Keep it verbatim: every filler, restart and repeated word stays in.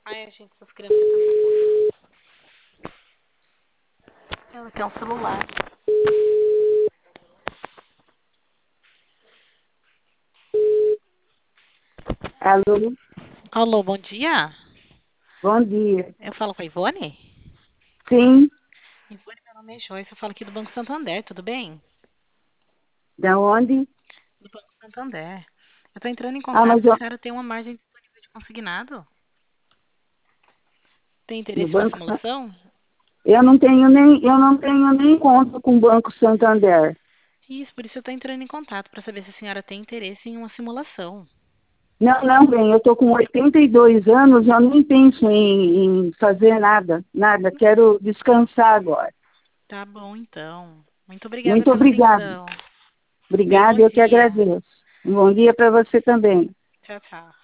Ai, gente, essas crianças é tanta coisa. Ela quer um celular. Alô, Alô, bom dia. bom dia. Eu falo com a Ivone? Sim, Ivone, meu nome é Joyce, eu falo aqui do Banco Santander, tudo bem? da onde? Do Banco Santander. Eu tô entrando em Ah, contato mas porque a eu, senhora tem uma margem disponível de consignado. Tem no interesse para Banco San- simulação? eu não tenho nem, eu não tenho nem conta com o Banco Santander. Isso, por isso eu tô entrando em contato para saber se a senhora tem interesse em uma simulação. Não, não, bem, eu estou com oitenta e dois anos, eu nem penso em, em fazer nada, nada, quero descansar agora. Tá bom, então. Muito obrigada Muito pela obrigada. atenção. Tenha um bom Obrigada, eu que dia. agradeço. Um bom dia para você também. Tchau, tchau.